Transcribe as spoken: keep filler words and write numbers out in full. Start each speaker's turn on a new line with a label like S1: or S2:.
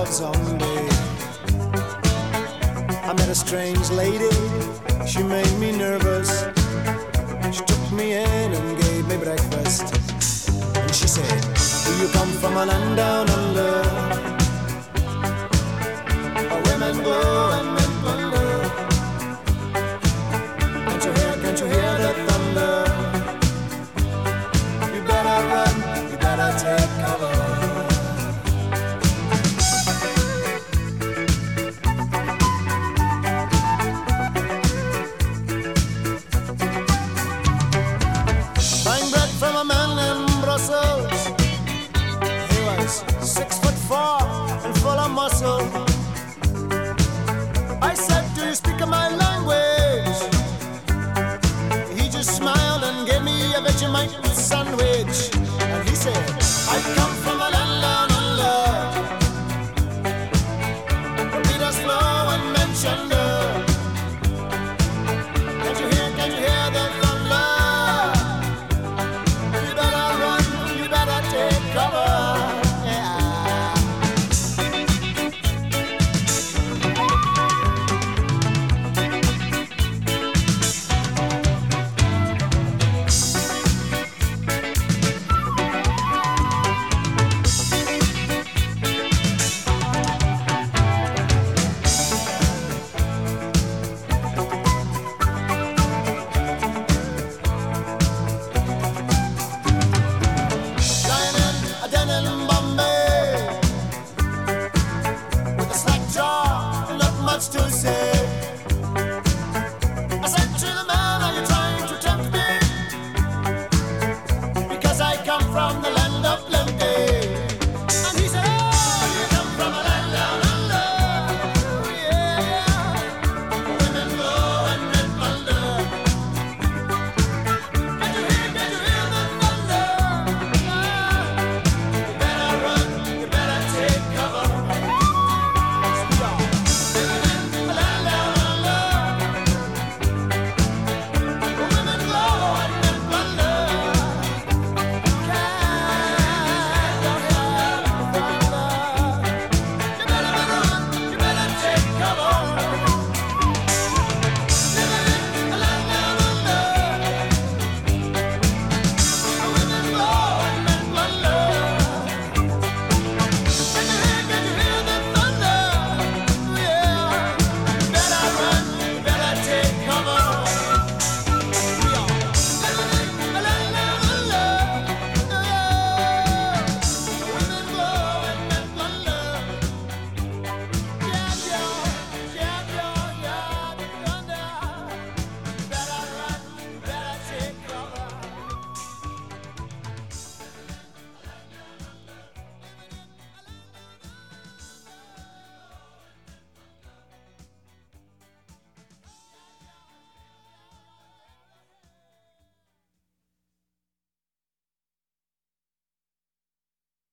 S1: zombie. I met a strange lady, she made me nervous. She took me in and gave me breakfast. And she said, do you come from a land down under, where women glow and men plunder? Can't you hear, can't you hear the thunder? You better run, you better take cover. Six foot four and full of muscle. I said, do you speak my language? He just smiled and gave me a Vegemite sandwich. And he said, I come from a land down under, where Peter's flow and mentioned her. Can't you hear, can't you hear the thunder? You better run, you better take cover. To say, I said to the man, are you trying to tempt me? Because I come from the land